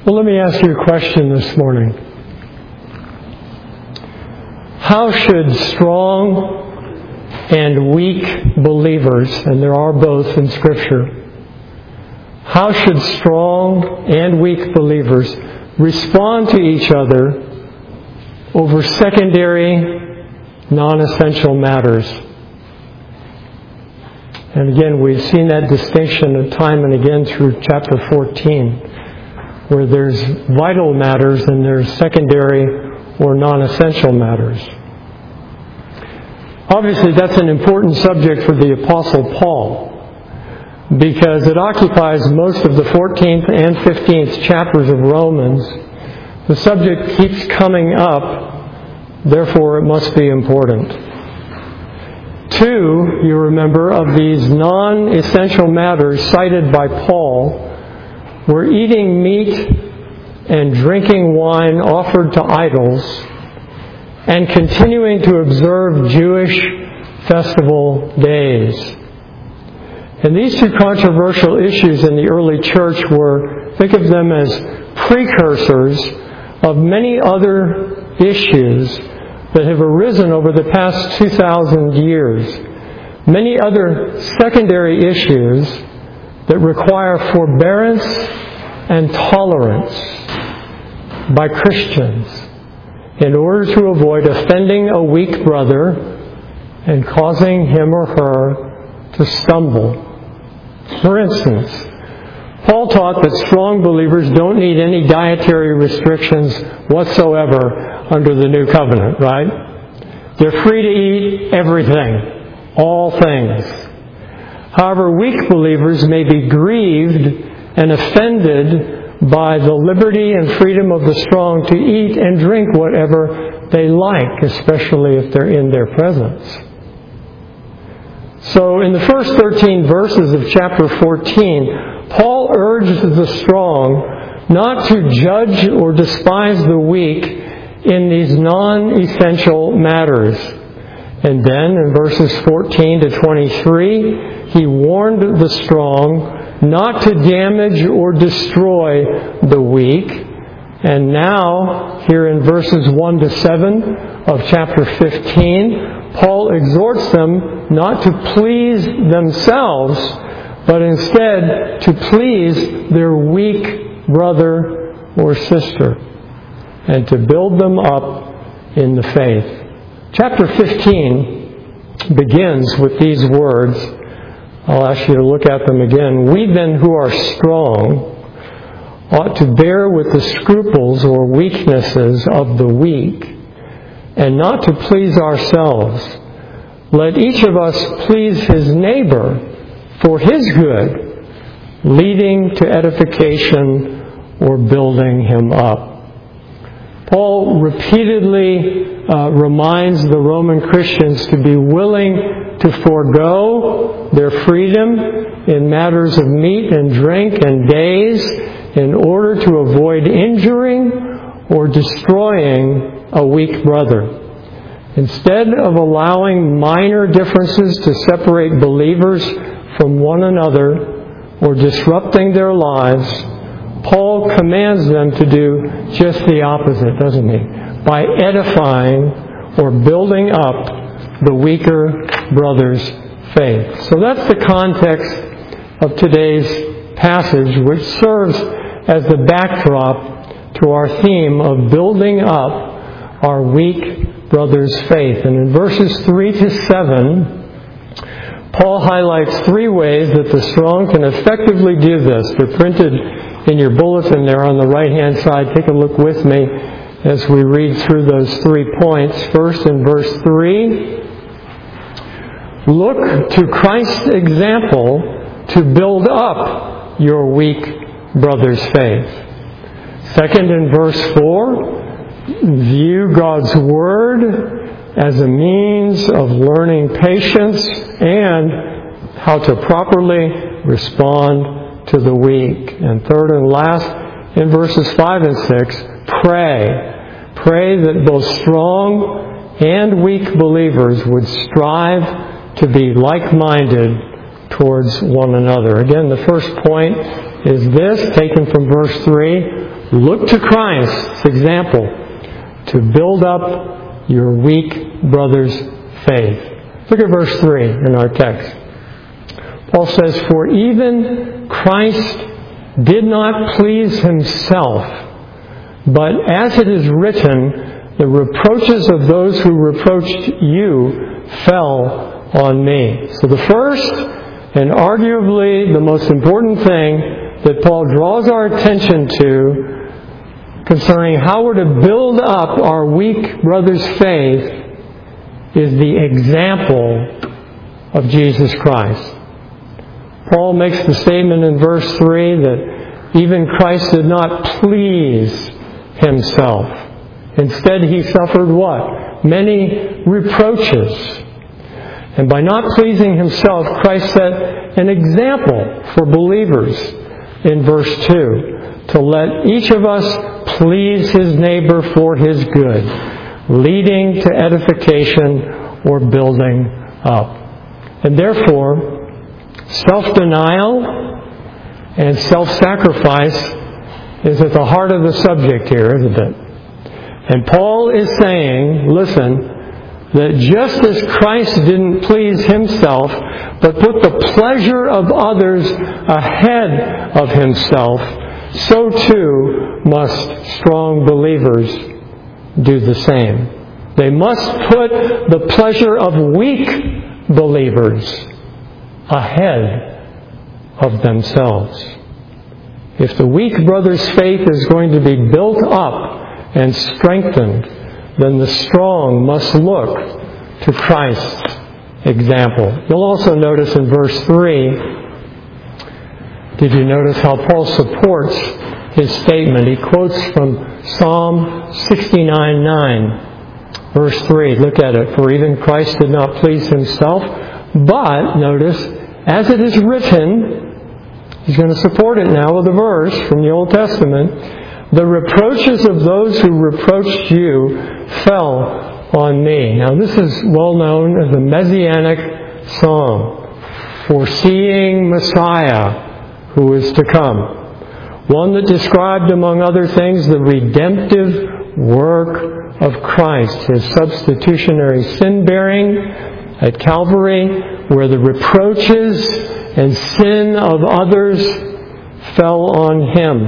Well, let me ask you a question this morning. How should strong and weak believers, and there are both in Scripture, how should strong and weak believers respond to each other over secondary, non-essential matters? And again, we've seen that distinction time and again through chapter 14, where there's vital matters and there's secondary or non-essential matters. Obviously, that's an important subject for the Apostle Paul, because it occupies most of the 14th and 15th chapters of Romans. The subject keeps coming up, therefore it must be important. Two, you remember, of these non-essential matters cited by Paul were eating meat and drinking wine offered to idols, and continuing to observe Jewish festival days. And these two controversial issues in the early church were, think of them as precursors of many other issues that have arisen over the past 2,000 years. Many other secondary issues that require forbearance and tolerance by Christians in order to avoid offending a weak brother and causing him or her to stumble. For instance, Paul taught that strong believers don't need any dietary restrictions whatsoever under the new covenant, right? They're free to eat everything, all things. However, weak believers may be grieved and offended by the liberty and freedom of the strong to eat and drink whatever they like, especially if they're in their presence. So in the first 13 verses of chapter 14, Paul urged the strong not to judge or despise the weak in these non-essential matters. And then in verses 14 to 23, he warned the strong not to damage or destroy the weak. And now, here in verses 1 to 7 of chapter 15, Paul exhorts them not to please themselves, but instead to please their weak brother or sister, and to build them up in the faith. Chapter 15 begins with these words. I'll ask you to look at them again. We then who are strong ought to bear with the scruples or weaknesses of the weak, and not to please ourselves. Let each of us please his neighbor for his good, leading to edification or building him up. Paul repeatedly reminds the Roman Christians to be willing to forego their freedom in matters of meat and drink and days in order to avoid injuring or destroying a weak brother. Instead of allowing minor differences to separate believers from one another or disrupting their lives, Paul commands them to do just the opposite, doesn't he? By edifying or building up the weaker brother's faith. So that's the context of today's passage, which serves as the backdrop to our theme of building up our weak brother's faith. And in verses 3 to 7, Paul highlights three ways that the strong can effectively do this. They're printed in your bulletin there on the right-hand side. Take a look with me as we read through those 3 points. First, in verse 3, look to Christ's example to build up your weak brother's faith. Second, in verse 4, view God's Word as a means of learning patience and how to properly respond to the weak. And third and last, in verses 5 and 6, pray. Pray that both strong and weak believers would strive to be like-minded towards one another. Again, the first point is this, taken from verse 3. Look to Christ's example to build up your weak brother's faith. Look at verse 3 in our text. Paul says, "For even Christ did not please himself, but as it is written, the reproaches of those who reproached you fell on me." So the first and arguably the most important thing that Paul draws our attention to concerning how we're to build up our weak brother's faith is the example of Jesus Christ. Paul makes the statement in verse 3 that even Christ did not please himself. Instead, he suffered what? Many reproaches. And by not pleasing himself, Christ set an example for believers in verse 2 to let each of us please his neighbor for his good, leading to edification or building up. And therefore, self-denial and self-sacrifice is at the heart of the subject here, isn't it? And Paul is saying, listen, that just as Christ didn't please himself, but put the pleasure of others ahead of himself, so too must strong believers do the same. They must put the pleasure of weak believers ahead of themselves. If the weak brother's faith is going to be built up and strengthened, then the strong must look to Christ's example. You'll also notice in verse 3, did you notice how Paul supports his statement? He quotes from Psalm 69:9, verse 3. Look at it. "For even Christ did not please himself, but," notice, "as it is written," he's going to support it now with a verse from the Old Testament, "the reproaches of those who reproached you fell on me." Now this is well known as a Messianic song, foreseeing Messiah who is to come. One that described, among other things, the redemptive work of Christ, his substitutionary sin-bearing at Calvary, where the reproaches and sin of others fell on him.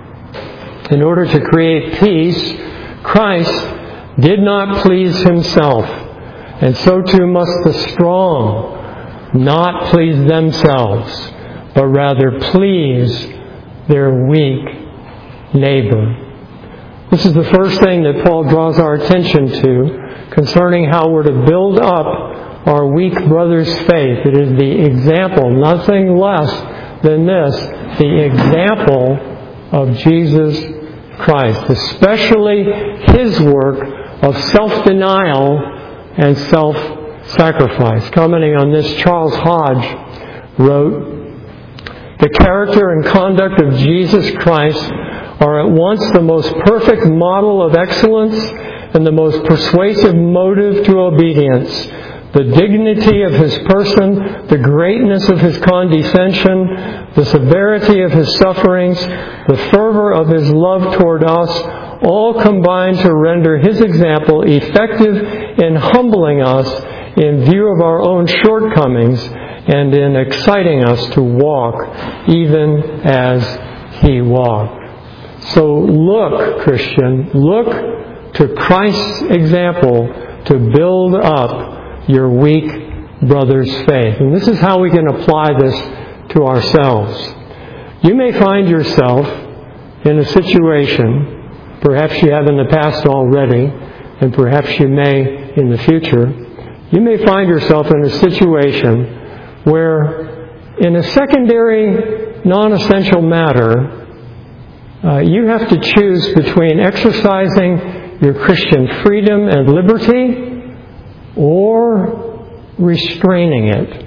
In order to create peace, Christ did not please himself, and so too must the strong not please themselves, but rather please their weak neighbor. This is the first thing that Paul draws our attention to concerning how we're to build up our weak brother's faith. It is the example, nothing less than this, the example of Jesus Christ, especially his work of self-denial and self-sacrifice. Commenting on this, Charles Hodge wrote, "The character and conduct of Jesus Christ are at once the most perfect model of excellence and the most persuasive motive to obedience. The dignity of his person, the greatness of his condescension, the severity of his sufferings, the fervor of his love toward us, all combine to render his example effective in humbling us in view of our own shortcomings and in exciting us to walk even as he walked." So look, Christian, look to Christ's example to build up your weak brother's faith. And this is how we can apply this to ourselves. You may find yourself in a situation, perhaps you have in the past already, and perhaps you may in the future, you may find yourself in a situation where in a secondary, non-essential matter, you have to choose between exercising your Christian freedom and liberty or restraining it.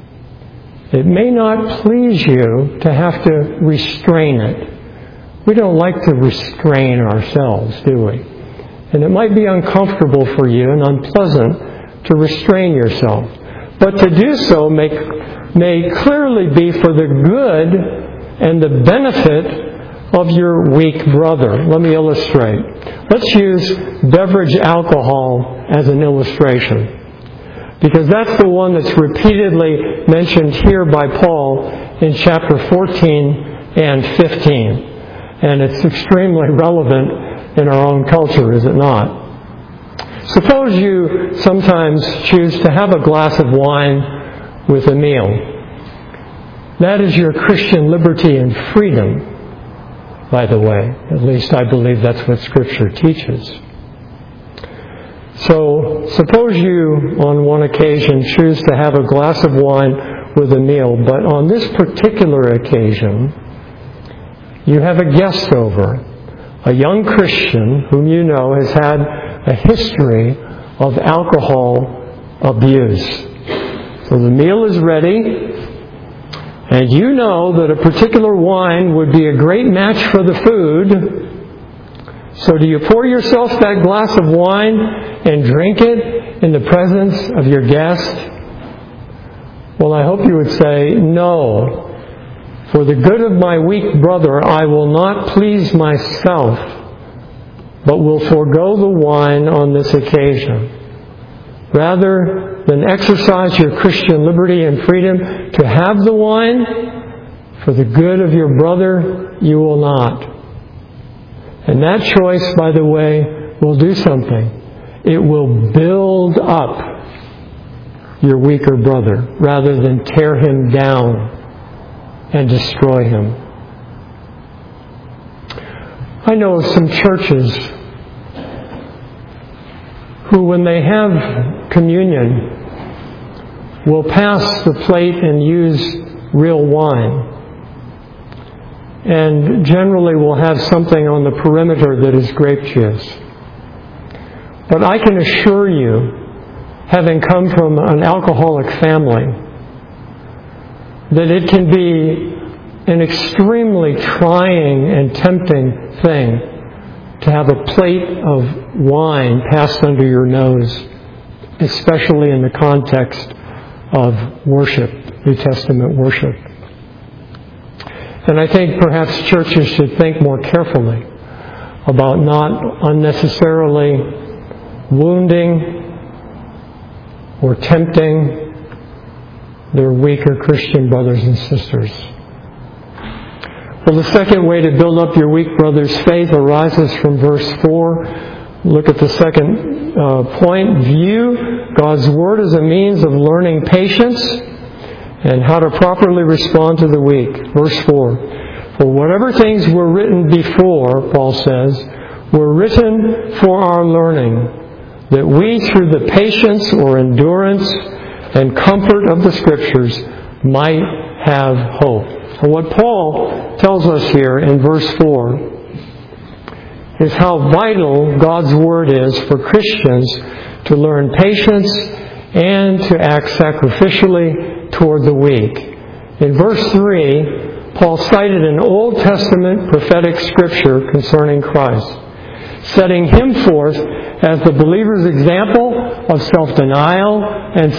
It may not please you to have to restrain it. We don't like to restrain ourselves, do we? And it might be uncomfortable for you and unpleasant to restrain yourself. But to do so may clearly be for the good and the benefit of your weak brother. Let me illustrate. Let's use beverage alcohol as an illustration, because that's the one that's repeatedly mentioned here by Paul in chapter 14 and 15. And it's extremely relevant in our own culture, is it not? Suppose you sometimes choose to have a glass of wine with a meal. That is your Christian liberty and freedom, by the way. At least I believe that's what Scripture teaches. So, suppose you, on one occasion, choose to have a glass of wine with a meal, but on this particular occasion, you have a guest over, a young Christian whom you know has had a history of alcohol abuse. So the meal is ready, and you know that a particular wine would be a great match for the food. So do you pour yourself that glass of wine and drink it in the presence of your guest? Well, I hope you would say, no. For the good of my weak brother, I will not please myself, but will forego the wine on this occasion. Rather than exercise your Christian liberty and freedom to have the wine, for the good of your brother, you will not. And that choice, by the way, will do something. It will build up your weaker brother rather than tear him down and destroy him. I know of some churches who, when they have communion, will pass the plate and use real wine, and generally will have something on the perimeter that is grape juice. But I can assure you, having come from an alcoholic family, that it can be an extremely trying and tempting thing to have a plate of wine passed under your nose, especially in the context of worship, New Testament worship. And I think perhaps churches should think more carefully about not unnecessarily wounding or tempting their weaker Christian brothers and sisters. Well, the second way to build up your weak brother's faith arises from verse 4. Look at the second point. View God's Word as a means of learning patience and how to properly respond to the weak. Verse 4. For whatever things were written before, Paul says, were written for our learning, that we, through the patience or endurance and comfort of the Scriptures, might have hope. And what Paul tells us here in verse 4 is how vital God's Word is for Christians to learn patience and to act sacrificially toward the weak. In verse 3, Paul cited an Old Testament prophetic scripture concerning Christ, setting Him forth as the believer's example of self-denial and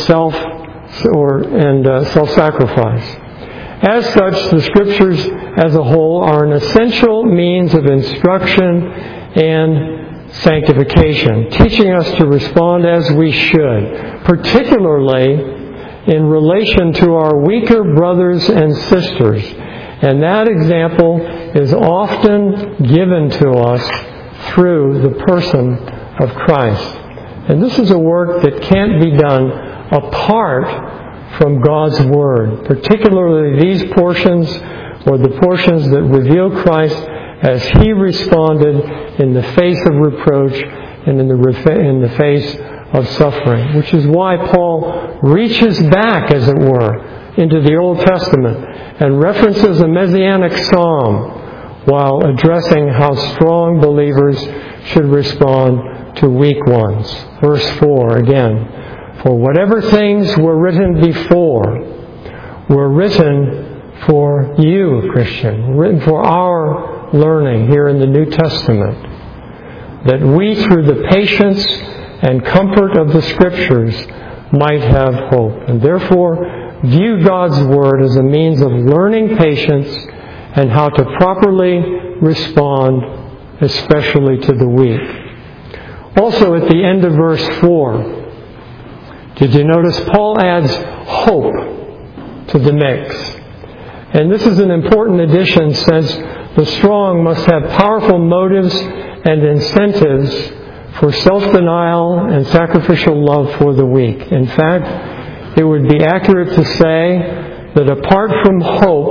self-sacrifice. As such, the Scriptures as a whole are an essential means of instruction and sanctification, teaching us to respond as we should, particularly in relation to our weaker brothers and sisters. And that example is often given to us through the person of Christ. And this is a work that can't be done apart from God's Word, particularly these portions, or the portions that reveal Christ as He responded in the face of reproach and in the face of suffering, which is why Paul reaches back, as it were, into the Old Testament and references a messianic psalm while addressing how strong believers should respond to weak ones. Verse 4 again. For whatever things were written before were written for you, Christian, written for our learning here in the New Testament, that we, through the patience and comfort of the Scriptures, might have hope. And therefore, view God's Word as a means of learning patience and how to properly respond, especially to the weak. Also at the end of verse 4, did you notice Paul adds hope to the mix? And this is an important addition since the strong must have powerful motives and incentives for self-denial and sacrificial love for the weak. In fact, it would be accurate to say that apart from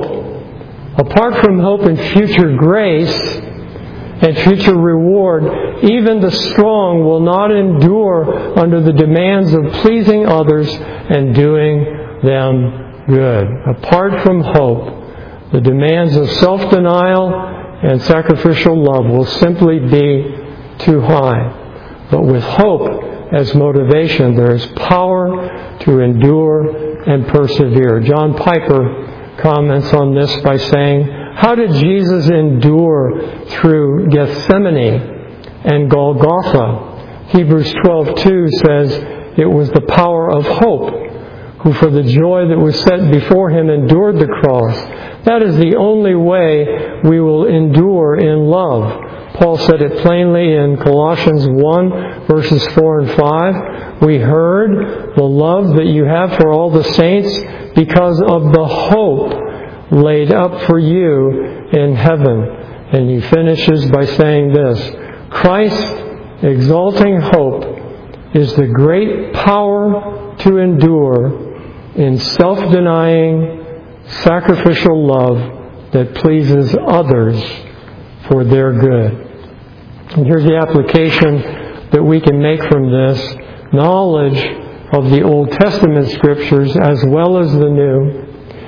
hope and future grace and future reward, even the strong will not endure under the demands of pleasing others and doing them good. Apart from hope, the demands of self-denial and sacrificial love will simply be too high. But with hope as motivation, there is power to endure and persevere. John Piper comments on this by saying, how did Jesus endure through Gethsemane and Golgotha? Hebrews 12:2 says it was the power of hope, who for the joy that was set before him endured the cross. That is the only way we will endure in love. Paul said it plainly in Colossians 1, verses 4 and 5. We heard the love that you have for all the saints because of the hope laid up for you in heaven. And he finishes by saying this, Christ's exalting hope is the great power to endure in self-denying, sacrificial love that pleases others for their good. And here's the application that we can make from this. Knowledge of the Old Testament Scriptures as well as the New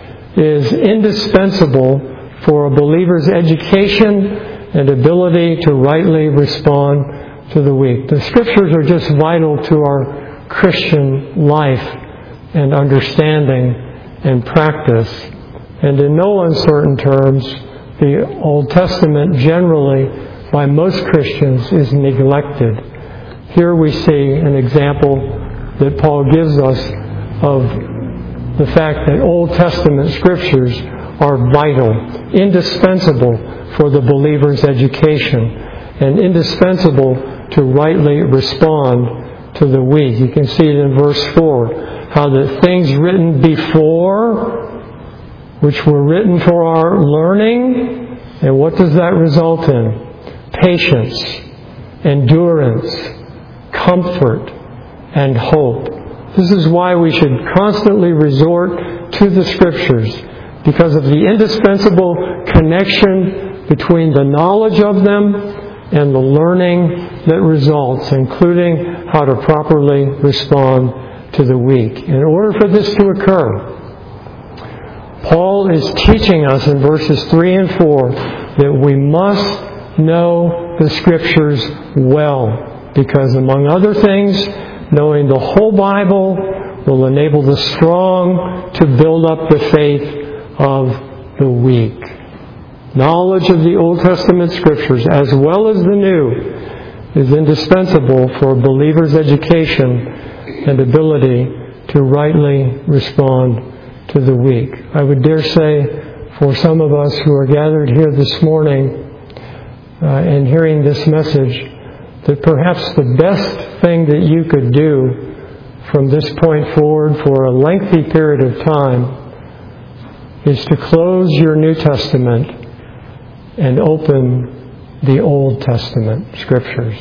is indispensable for a believer's education and ability to rightly respond to the weak. The Scriptures are just vital to our Christian life and understanding and practice. And in no uncertain terms, the Old Testament generally, by most Christians, is neglected. Here we see an example that Paul gives us of the fact that Old Testament Scriptures are vital, indispensable for the believer's education, and indispensable to rightly respond to the weak. You can see it in verse 4, how the things written before, which were written for our learning, and what does that result in? Patience, endurance, comfort, and hope. This is why we should constantly resort to the Scriptures, because of the indispensable connection between the knowledge of them and the learning that results, including how to properly respond to the weak. In order for this to occur, Paul is teaching us in verses 3 and 4 that we must know the Scriptures well, because among other things, knowing the whole Bible will enable the strong to build up the faith of the weak. Knowledge of the Old Testament Scriptures as well as the New is indispensable for a believer's education and ability to rightly respond to the weak. I would dare say for some of us who are gathered here this morning and hearing this message, that perhaps the best thing that you could do from this point forward for a lengthy period of time is to close your New Testament and open the Old Testament Scriptures.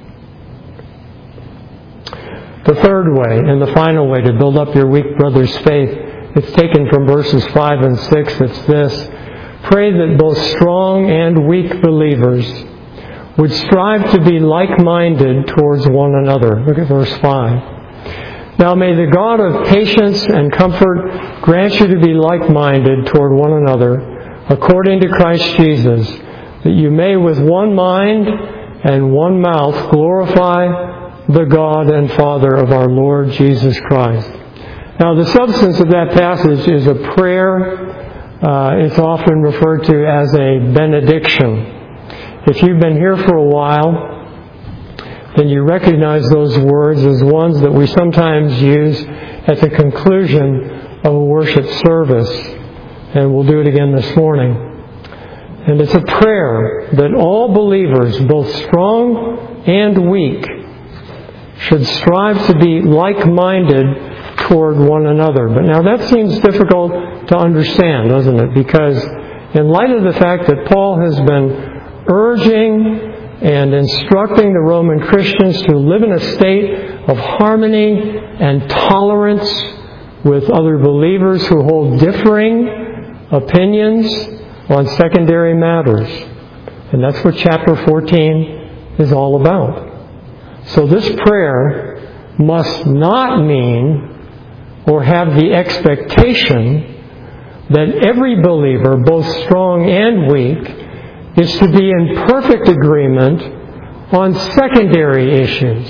The third way, and the final way to build up your weak brother's faith, it's taken from verses 5 and 6. It's this: pray that both strong and weak believers would strive to be like-minded towards one another. Look at verse 5. Now may the God of patience and comfort grant you to be like-minded toward one another, according to Christ Jesus, that you may with one mind and one mouth glorify the God and Father of our Lord Jesus Christ. Now the substance of that passage is a prayer. It's often referred to as a benediction. If you've been here for a while, then you recognize those words as ones that we sometimes use at the conclusion of a worship service. And we'll do it again this morning. And it's a prayer that all believers, both strong and weak, should strive to be like-minded toward one another. But now that seems difficult to understand, doesn't it? Because in light of the fact that Paul has been urging and instructing the Roman Christians to live in a state of harmony and tolerance with other believers who hold differing opinions on secondary matters. And that's what chapter 14 is all about. So this prayer must not mean or have the expectation that every believer, both strong and weak, is to be in perfect agreement on secondary issues,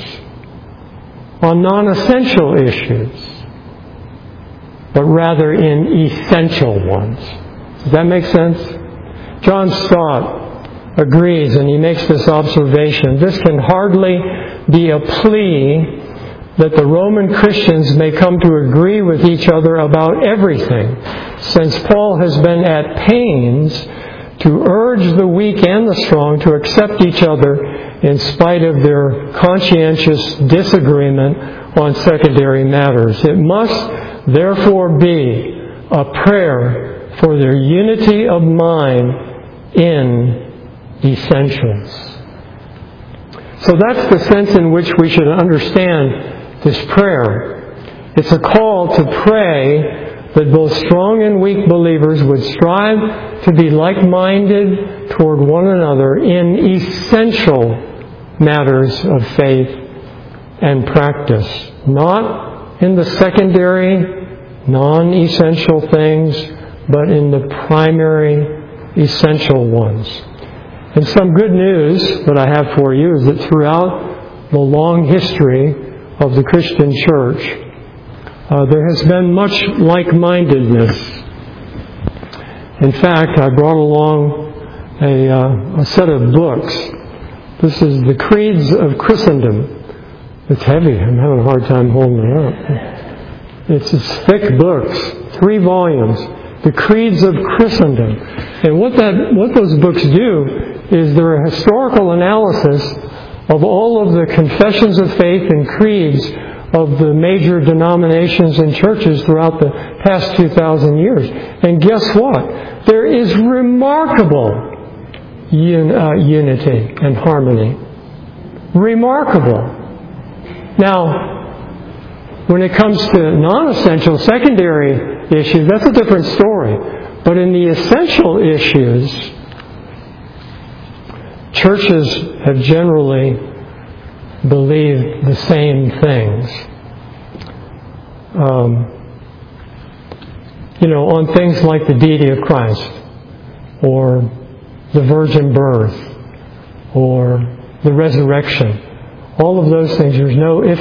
on non-essential issues, but rather in essential ones. Does that make sense? John Stott agrees, and he makes this observation. This can hardly be a plea that the Roman Christians may come to agree with each other about everything, since Paul has been at pains to urge the weak and the strong to accept each other in spite of their conscientious disagreement on secondary matters. It must therefore be a prayer for their unity of mind in essentials. So that's the sense in which we should understand this prayer. It's a call to pray that both strong and weak believers would strive to be like-minded toward one another in essential matters of faith and practice, not in the secondary, non-essential things, but in the primary, essential ones. And some good news that I have for you is that throughout the long history of the Christian church, there has been much like-mindedness. In fact, I brought along a set of books. This is The Creeds of Christendom. It's heavy. I'm having a hard time holding it up. It's thick books, 3 volumes. The Creeds of Christendom. And what those books do is they're a historical analysis of all of the confessions of faith and creeds of the major denominations and churches throughout the past 2,000 years. And guess what? There is remarkable unity and harmony. Remarkable. Now, when it comes to non-essential secondary issues, that's a different story. But in the essential issues, churches have generally believed the same things. On things like the deity of Christ, or the virgin birth, or the resurrection. All of those things, there's no ifs,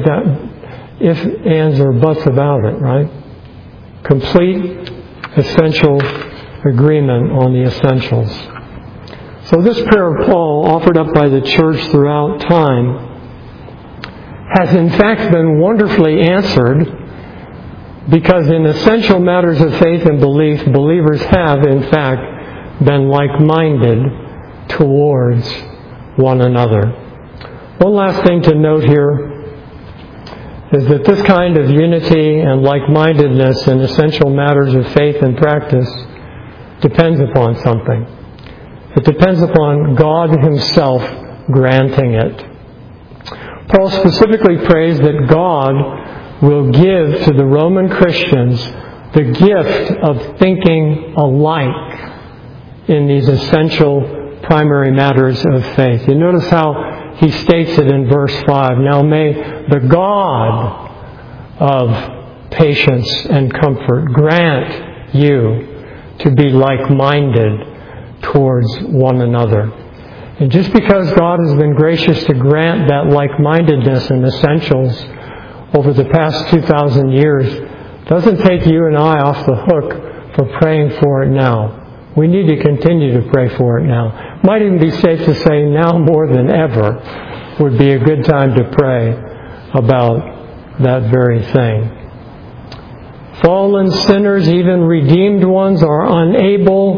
ands, or buts about it, right? Complete, essential agreement on the essentials. So this prayer of Paul, offered up by the church throughout time, has in fact been wonderfully answered, because in essential matters of faith and belief, believers have in fact been like-minded towards one another. One last thing to note here is that this kind of unity and like-mindedness in essential matters of faith and practice depends upon something. It depends upon God Himself granting it. Paul specifically prays that God will give to the Roman Christians the gift of thinking alike in these essential primary matters of faith. You notice how he states it in verse 5. Now may the God of patience and comfort grant you to be like-minded towards one another. And just because God has been gracious to grant that like-mindedness in essentials over the past 2,000 years, doesn't take you and I off the hook for praying for it now. We need to continue to pray for it now. Might even be safe to say now more than ever would be a good time to pray about that very thing. Fallen sinners, even redeemed ones, are unable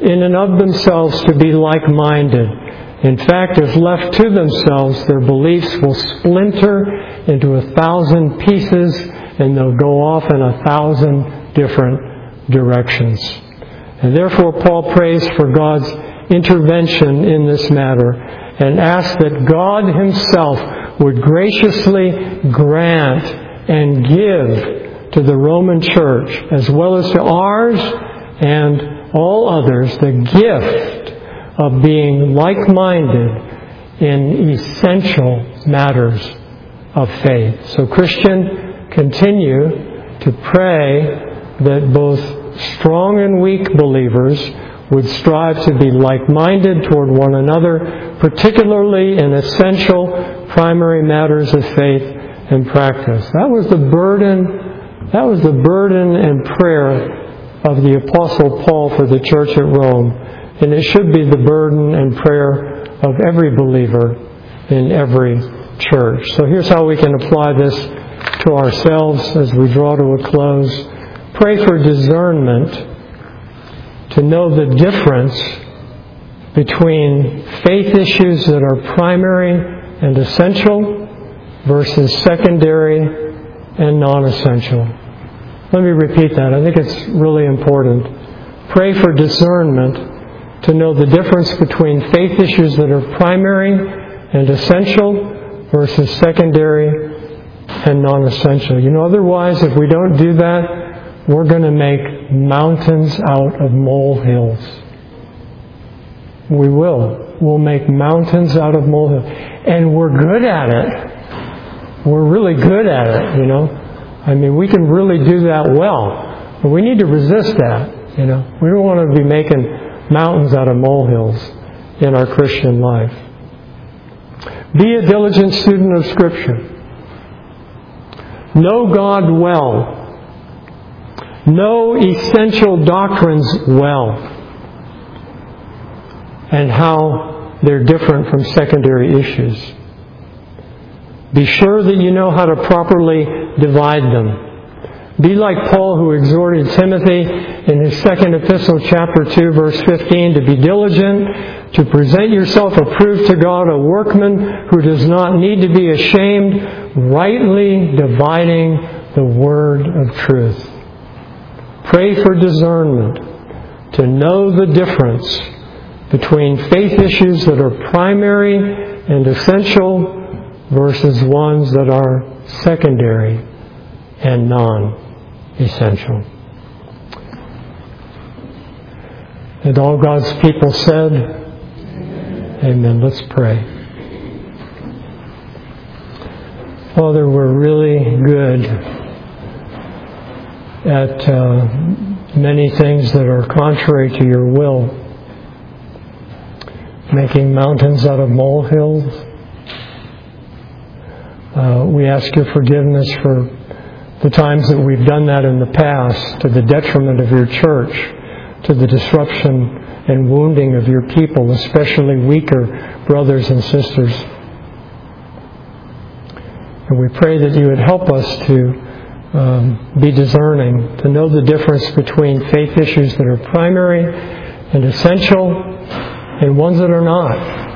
in and of themselves to be like-minded. In fact, if left to themselves, their beliefs will splinter into 1,000 pieces and they'll go off in 1,000 different directions. And therefore, Paul prays for God's intervention in this matter and asks that God Himself would graciously grant and give to the Roman Church, as well as to ours and all others, the gift of being like-minded in essential matters of faith. So, Christian, continue to pray that both strong and weak believers would strive to be like-minded toward one another, particularly in essential primary matters of faith and practice. That was the burden and prayer of the Apostle Paul for the church at Rome. And it should be the burden and prayer of every believer in every church. So here's how we can apply this to ourselves as we draw to a close. Pray for discernment to know the difference between faith issues that are primary and essential versus secondary and non-essential. Let me repeat that. I think it's really important. Pray for discernment to know the difference between faith issues that are primary and essential versus secondary and non-essential. Otherwise, if we don't do that, we're going to make mountains out of molehills. We will. We'll make mountains out of molehills. And we're good at it. We're really good at it, we can really do that well. But we need to resist that, We don't want to be making mountains out of molehills in our Christian life. Be a diligent student of Scripture. Know God well. Know essential doctrines well, and how they're different from secondary issues. Be sure that you know how to properly divide them. Be like Paul, who exhorted Timothy in his second epistle, chapter 2, verse 15, to be diligent, to present yourself approved to God, a workman who does not need to be ashamed, rightly dividing the word of truth. Pray for discernment to know the difference between faith issues that are primary and essential versus ones that are secondary and non-essential. And all God's people said, Amen. Let's pray. Father, we're really good at many things that are contrary to your will. Making mountains out of molehills. We ask your forgiveness for the times that we've done that in the past, to the detriment of your church, to the disruption and wounding of your people, especially weaker brothers and sisters. And we pray that you would help us to be discerning, to know the difference between faith issues that are primary and essential and ones that are not,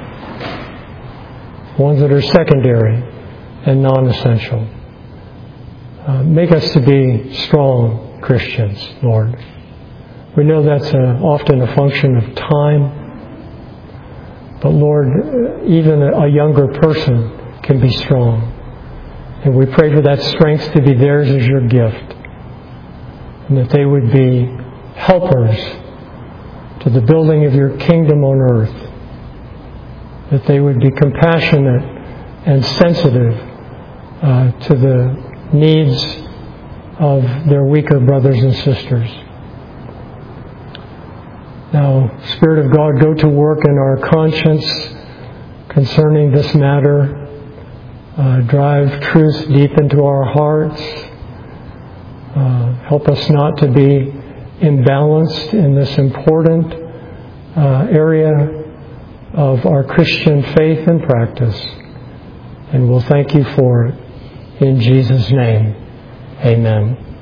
ones that are secondary and non-essential. Make us to be strong Christians, Lord. We know that's often a function of time. But Lord, even a younger person can be strong. And we pray for that strength to be theirs as your gift. And that they would be helpers to the building of your kingdom on earth. That they would be compassionate and sensitive to the needs of their weaker brothers and sisters. Now, Spirit of God, go to work in our conscience concerning this matter. Drive truth deep into our hearts. Help us not to be imbalanced in this important area of our Christian faith and practice. And we'll thank you for it. In Jesus' name, amen.